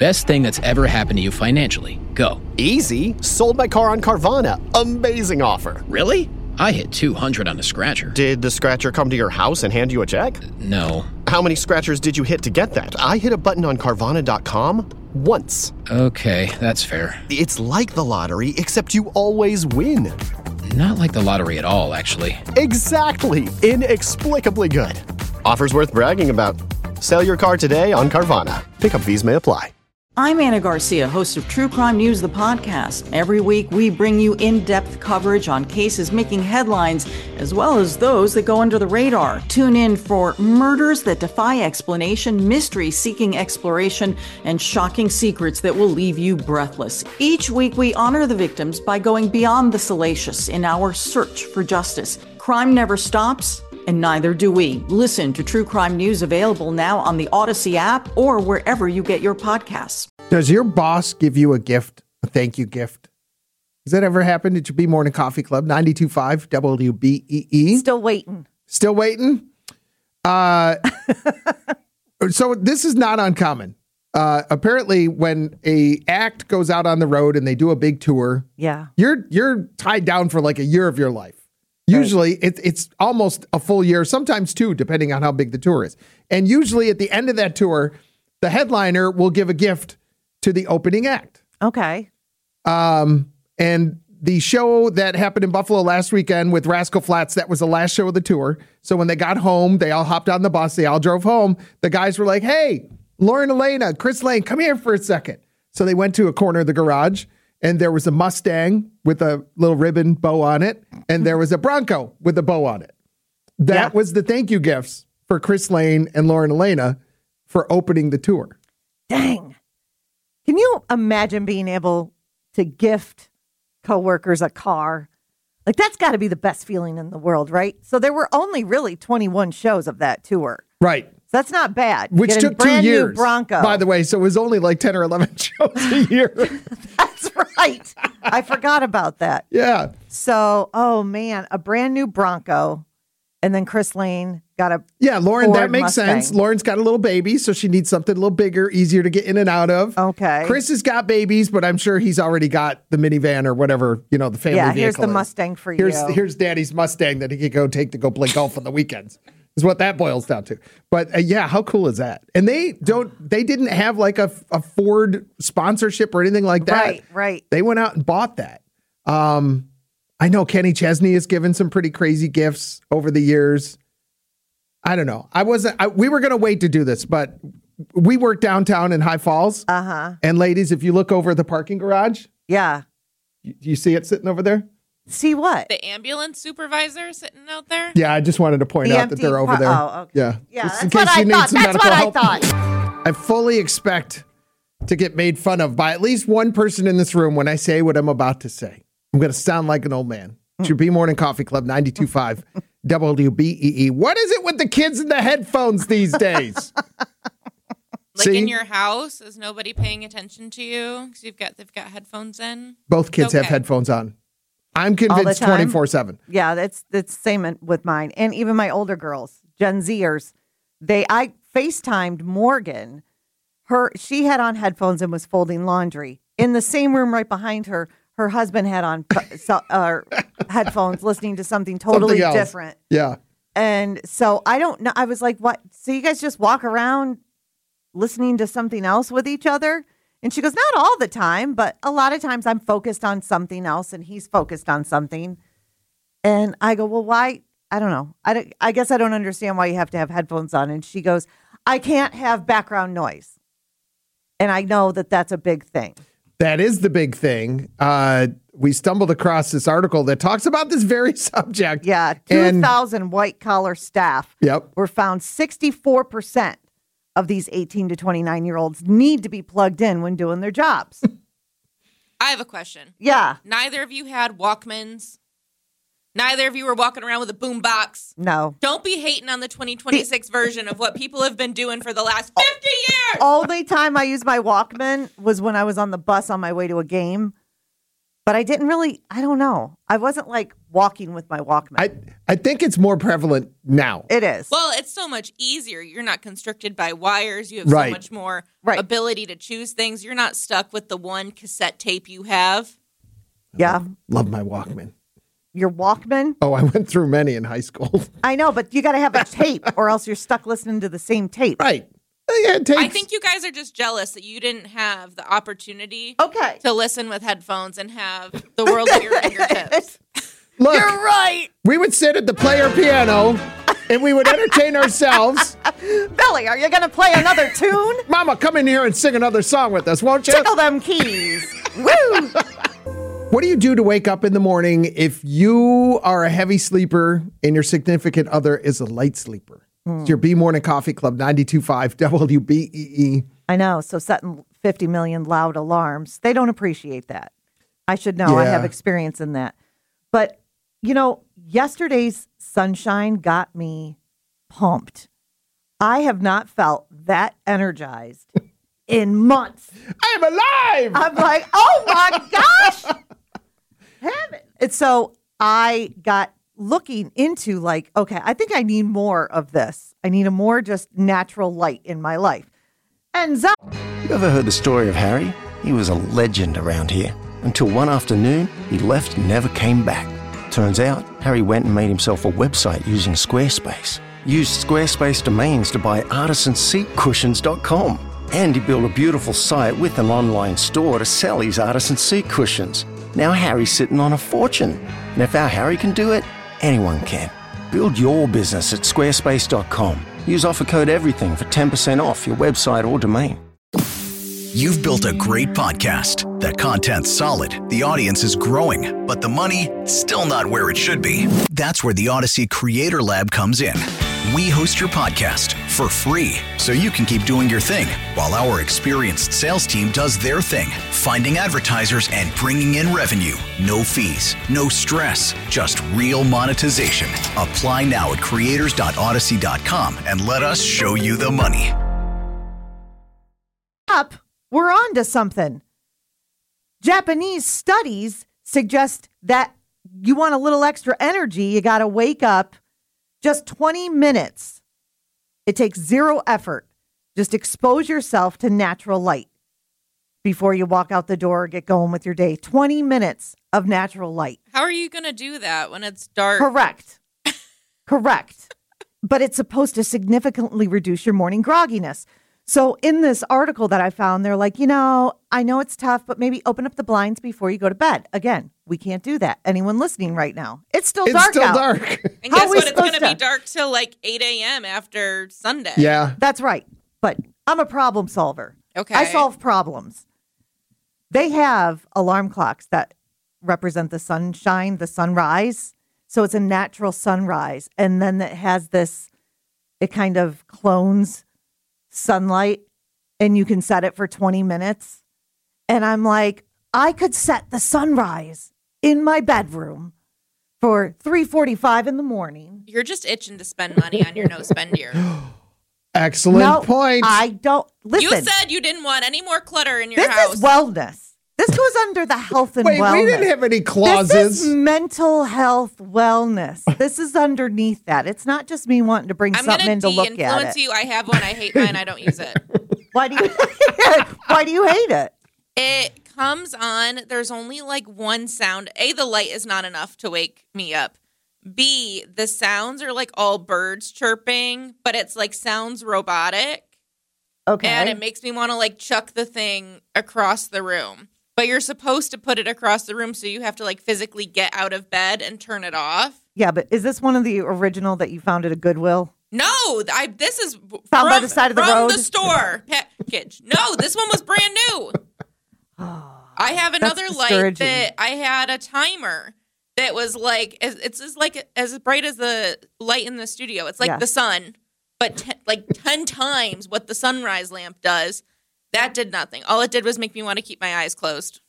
Best thing that's ever happened to you financially. Go. Easy. Sold my car on Carvana. Amazing offer. Really? I hit 200 on a scratcher. Did the scratcher come to your house and hand you a check? No. How many scratchers did you hit to get that? I hit a button on Carvana.com once. Okay, that's fair. It's like the lottery, except you always win. Not like the lottery at all, actually. Exactly. Inexplicably good. Offers worth bragging about. Sell your car today on Carvana. Pickup fees may apply. I'm Anna Garcia, host of True Crime News, the podcast. Every week, we bring you in-depth coverage on cases making headlines, as well as those that go under the radar. Tune in for murders that defy explanation, mystery seeking exploration, and shocking secrets that will leave you breathless. Each week, we honor the victims by going beyond the salacious in our search for justice. Crime never stops, and neither do we. Listen to True Crime News, available now on the Odyssey app or wherever you get your podcasts. Does your boss give you a gift, a thank you gift? Has that ever happened at your B Morning Coffee Club? 92.5 WBEE. Still waiting. Still waiting? So this is not uncommon. Apparently, when a act goes out on the road and they do a big tour, you're tied down for like a year of your life. Usually, it's almost a full year, sometimes two, depending on how big the tour is. And usually at the end of that tour, the headliner will give a gift to the opening act. Okay. And the show that happened in Buffalo last weekend with Rascal Flatts, that was the last show of the tour. So when they got home, they all hopped on the bus. They all drove home. The guys were like, hey, Lauren Elena, Chris Lane, come here for a second. So they went to a corner of the garage. And there was a Mustang with a little ribbon bow on it. And there was a Bronco with a bow on it. That was the thank you gifts for Chris Lane and Lauren Elena for opening the tour. Dang. Can you imagine being able to gift coworkers a car? Like, that's got to be the best feeling in the world, right? So there were only really 21 shows of that tour. Right. So that's not bad. Which took 2 years, new Bronco. by the way. So it was only like 10 or 11 shows a year. That's right. I forgot about that. Yeah. So, oh man, a brand new Bronco. And then Chris Lane got a Lauren, Ford that makes Mustang. sense. Lauren's got a little baby, so she needs something a little bigger, easier to get in and out of. Okay. Chris has got babies, but I'm sure he's already got the minivan or whatever, the family vehicle. Yeah, here's the Mustang for you. Here's Daddy's Mustang that he could go take to go play golf on the weekends. Is what that boils down to. But how cool is that? And they didn't have like a Ford sponsorship or anything like that. Right. They went out and bought that. I know Kenny Chesney has given some pretty crazy gifts over the years. I don't know. We were going to wait to do this, but we work downtown in High Falls. Uh-huh. And ladies, if you look over the parking garage. Yeah. You see it sitting over there? See what? The ambulance supervisor sitting out there? Yeah, I just wanted to point out that they're over there. Oh, okay. Yeah. Yeah, Just in that's case what you need I thought. some That's medical what help. I thought. I fully expect to get made fun of by at least one person in this room when I say what I'm about to say. I'm going to sound like an old man. It's your B Morning Coffee Club, 92.5 WBEE. What is it with the kids and the headphones these days? Like in your house, is nobody paying attention to you because they've got headphones in? Both kids have headphones on. I'm convinced 24/7. Yeah, that's the same with mine. And even my older girls, Gen Zers, I FaceTimed Morgan. She had on headphones and was folding laundry. In the same room right behind her, her husband had on headphones listening to something totally different. Yeah. And so I don't know. I was like, what? So you guys just walk around listening to something else with each other? And she goes, not all the time, but a lot of times I'm focused on something else and he's focused on something. And I go, well, why? I don't know. I guess I don't understand why you have to have headphones on. And she goes, I can't have background noise. And I know that that's a big thing. That is the big thing. We stumbled across this article that talks about this very subject. Yeah. 2,000 white collar staff were found 64% of these 18 to 29-year-olds need to be plugged in when doing their jobs. I have a question. Yeah. Neither of you had Walkmans. Neither of you were walking around with a boom box. No. Don't be hating on the 2026 version of what people have been doing for the last 50 years. Only time I used my Walkman was when I was on the bus on my way to a game. But I didn't really, I don't know. I wasn't like walking with my Walkman. I think it's more prevalent now. It is. Well, it's so much easier. You're not constricted by wires. You have Right. so much more Right. ability to choose things. You're not stuck with the one cassette tape you have. Yeah. Love my Walkman. Your Walkman? Oh, I went through many in high school. I know, but you got to have a tape or else you're stuck listening to the same tape. Right. Yeah, it takes, I think you guys are just jealous that you didn't have the opportunity Okay. to listen with headphones and have the world at your fingertips. look, You're right. we would sit at the player piano and we would entertain ourselves. Billy, are you going to play another tune? Mama, come in here and sing another song with us, won't you? Tickle them keys. Woo! What do you do to wake up in the morning if you are a heavy sleeper and your significant other is a light sleeper? It's your B Morning Coffee Club, 92.5 WBEE. I know. So setting 50 million loud alarms, they don't appreciate that. I should know. I have Yeah. experience in that. But, you know, yesterday's sunshine got me pumped. I have not felt that energized in months. I am alive! I'm like, oh my gosh. Heaven. And so I got looking into like, okay, I think I need more of this. I need a more just natural light in my life. And You ever heard the story of Harry? He was a legend around here. Until one afternoon, he left and never came back. Turns out, Harry went and made himself a website using Squarespace. Used Squarespace domains to buy artisanseatcushions.com. And he built a beautiful site with an online store to sell his artisan seat cushions. Now Harry's sitting on a fortune. And if our Harry can do it, anyone can. Build your business at squarespace.com. Use offer code EVERYTHING for 10% off your website or domain. You've built a great podcast. The content's solid, the audience is growing, but the money, still not where it should be. That's where the Odyssey Creator Lab comes in. We host your podcast for free, so you can keep doing your thing, while our experienced sales team does their thing, finding advertisers and bringing in revenue. No fees, no stress, just real monetization. Apply now at creators.odyssey.com and let us show you the money. up, we're on to something. Japanese studies suggest that you want a little extra energy, you got to wake up just 20 minutes. It takes zero effort. Just expose yourself to natural light before you walk out the door or get going with your day. 20 minutes of natural light. How are you going to do that when it's dark? Correct. Correct. But it's supposed to significantly reduce your morning grogginess. So in this article that I found, they're like, you know, I know it's tough, but maybe open up the blinds before you go to bed. Again, we can't do that. Anyone listening right now? It's still dark It's still out. dark. And How guess are we what? It's going to supposed be to- dark till like 8 a.m. after Sunday. Yeah. That's right. But I'm a problem solver. Okay. I solve problems. They have alarm clocks that represent the sunshine, the sunrise. So it's a natural sunrise. And then it has this, it kind of clones sunlight, and you can set it for 20 minutes. And I'm like, I could set the sunrise in my bedroom for 3:45 in the morning. You're just itching to spend money on your no spend year. Excellent No, point. I don't listen. You said you didn't want any more clutter in your This house. is wellness. This goes under the health and Wait, wellness. we didn't have any This clauses. is mental health wellness. This is underneath that. It's not just me wanting to bring I'm going something in to to look at de-influence it. you. I have one. I hate mine. I don't use it. Why do you Why do you hate it? It comes on. There's only like one sound. A, the light is not enough to wake me up. B, the sounds are like all birds chirping, but it's like sounds robotic. Okay. And it makes me want to like chuck the thing across the room. But you're supposed to put it across the room, so you have to like physically get out of bed and turn it off. Yeah, but is this one of the original that you found at a Goodwill? No, this is Found by the side of the from road? the store package. No, this one was brand new. I have another light discouraging. that I had a timer that was like it's as bright as the light in the studio. It's like Yeah. the sun, but like 10 times what the sunrise lamp does. That did nothing. All it did was make me want to keep my eyes closed.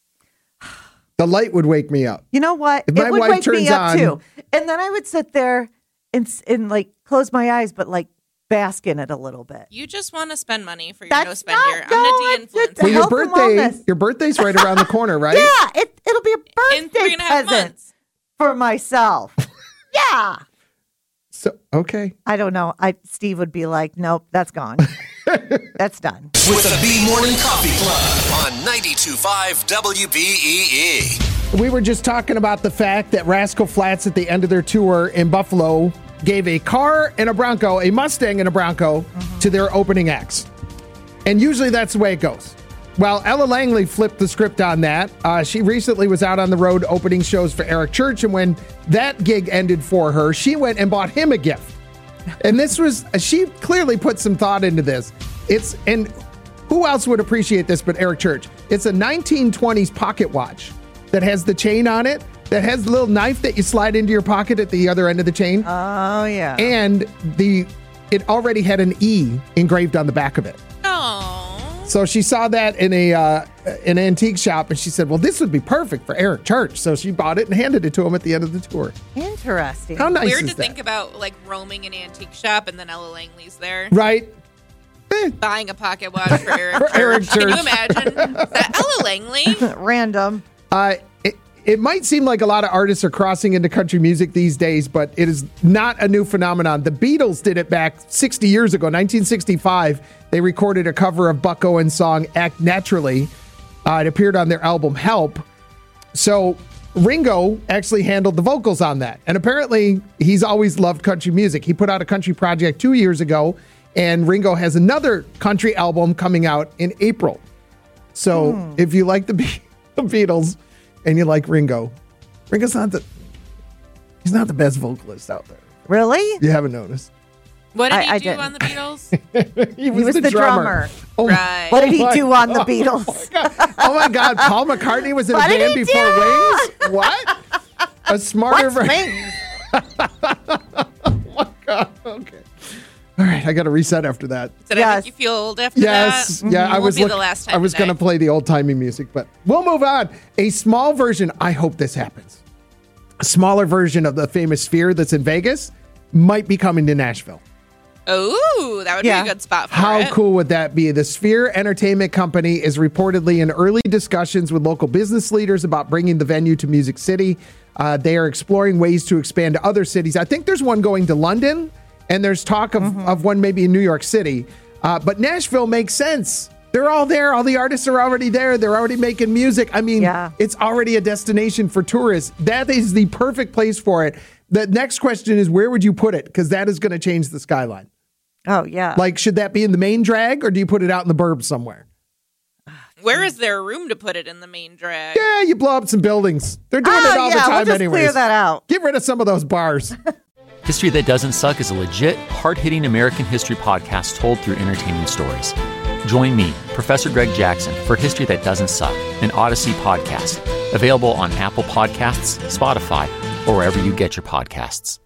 The light would wake me up. You know what? If It my would wife wake me turns up on- too. And then I would sit there and like close my eyes, but like bask in it a little bit. You just want to spend money for your That's no spend not- year. I'm no, going to it's de-influence the you. Well, health and wellness. your birthday's right around the corner, right? Yeah, it'll be a in birthday 3.5 present months. for myself. Yeah. So, okay. I don't know. Steve would be like, nope, that's gone. That's done. With the B Morning Coffee Club on 92.5 WBEE. We were just talking about the fact that Rascal Flatts at the end of their tour in Buffalo gave a car and a Bronco, a Mustang and a Bronco, to their opening acts. And usually that's the way it goes. Well, Ella Langley flipped the script on that. She recently was out on the road opening shows for Eric Church, and when that gig ended for her, she went and bought him a gift. And she clearly put some thought into this. And who else would appreciate this but Eric Church? It's a 1920s pocket watch that has the chain on it, that has the little knife that you slide into your pocket at the other end of the chain. Oh, yeah. And it already had an E engraved on the back of it. Oh. So she saw that in an antique shop, and she said, well, this would be perfect for Eric Church. So she bought it and handed it to him at the end of the tour. Interesting. How nice Weird is to that? think about, like, roaming an antique shop and then Ella Langley's there. Right? Buying a pocket watch for Eric For Church. Eric Can you Church. imagine? Is that Ella Langley? Random. It might seem like a lot of artists are crossing into country music these days, but it is not a new phenomenon. The Beatles did it back 60 years ago, 1965. They recorded a cover of Buck Owens' song Act Naturally. It appeared on their album Help. So Ringo actually handled the vocals on that. And apparently he's always loved country music. He put out a country project 2 years ago, and Ringo has another country album coming out in April. So if you like the Beatles and you like Ringo, Ringo's he's not the best vocalist out there. Really? You haven't noticed. What did I he do didn't. on the Beatles? He was the drummer. Oh, Right. What did he my- do on the oh Beatles? Oh my God, Paul McCartney was in a What did band he before do? Wings? What? A smarter What's version. Wings? Oh my God. Okay. All right, I got to reset after that. Did I Yes. make you feel old after Yes, that? yeah, I Won't was. be the last time I was today. going to play the old timey music, but we'll move on. A small version. I hope this happens. A smaller version of the famous Sphere that's in Vegas might be coming to Nashville. Oh, that would be a good spot for How it. cool would that be? The Sphere Entertainment Company is reportedly in early discussions with local business leaders about bringing the venue to Music City. They are exploring ways to expand to other cities. I think there's one going to London, and there's talk of one maybe in New York City. But Nashville makes sense. They're all there. All the artists are already there. They're already making music. I mean, It's already a destination for tourists. That is the perfect place for it. The next question is, where would you put it? Because that is going to change the skyline. Oh, yeah. Like, should that be in the main drag, or do you put it out in the burbs somewhere? Where is there room to put it in the main drag? Yeah, you blow up some buildings. They're doing it all the time we'll just anyways. clear that out. Get rid of some of those bars. History That Doesn't Suck is a legit, hard-hitting American history podcast told through entertaining stories. Join me, Professor Greg Jackson, for History That Doesn't Suck, an Odyssey podcast. Available on Apple Podcasts, Spotify, or wherever you get your podcasts.